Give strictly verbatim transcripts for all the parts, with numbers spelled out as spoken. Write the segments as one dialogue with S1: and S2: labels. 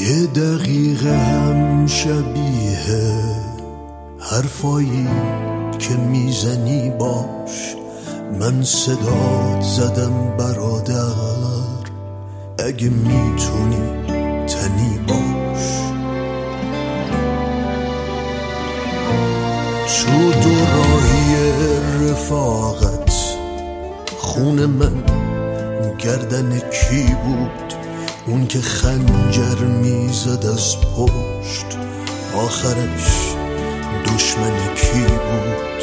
S1: یه دقیقه هم شبیه حرفایی که میزنی باش. من صدات زدم برادر، اگه میتونی تنی باش. تو دوراهی رفاقت خون من گردن کی بود؟ اون که خنجر میزد از پشت آخرش دشمن کی بود؟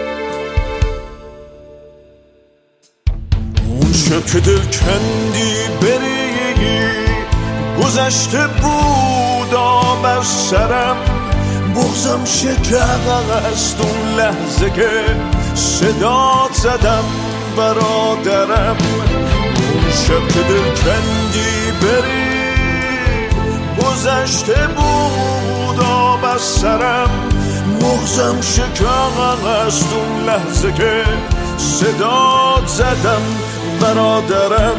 S1: اون شب که دل کندی بری گذشته بود آب از سرم، بغضم شکست اون لحظه که صدات زدم برادرم. اون شب که دل کندی بری گذشته بود آب از سرم، بغضم شکست اون لحظه که صدات زدم برادرم.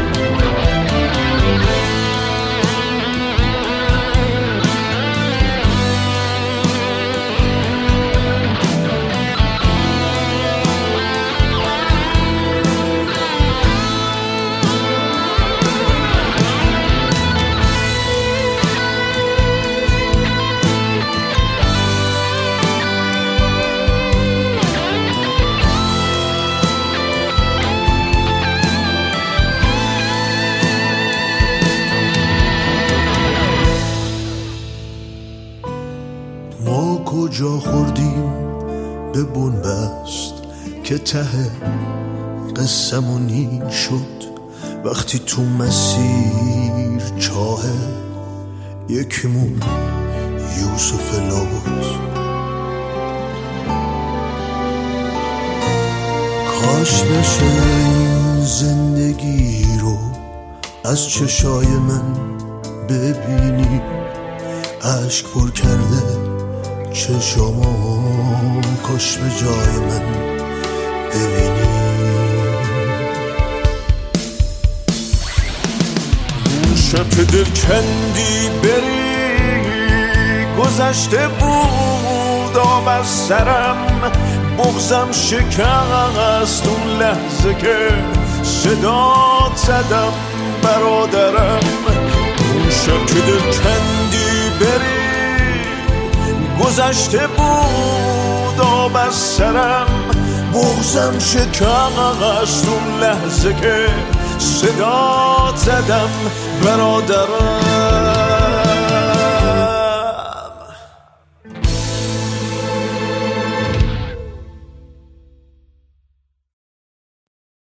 S1: ما کجا خوردیم به بنبست که ته قسمونی شد؟ وقتی تو مسیر چاه یکیمون یوسف لا بود. کاش بشه این زندگی رو از چشای من ببینی، اشک پر کرده چشامو کاش به جای من ببینی. اون شب که دل کندی بری گذشته بود آب از سرم، بغضم شکست اون لحظه که صدات زدم برادرم. اون شب که دل کندی بری گذشته بود آب از سرم، بغضم شکست اون لحظه که صدات زدم برادرم.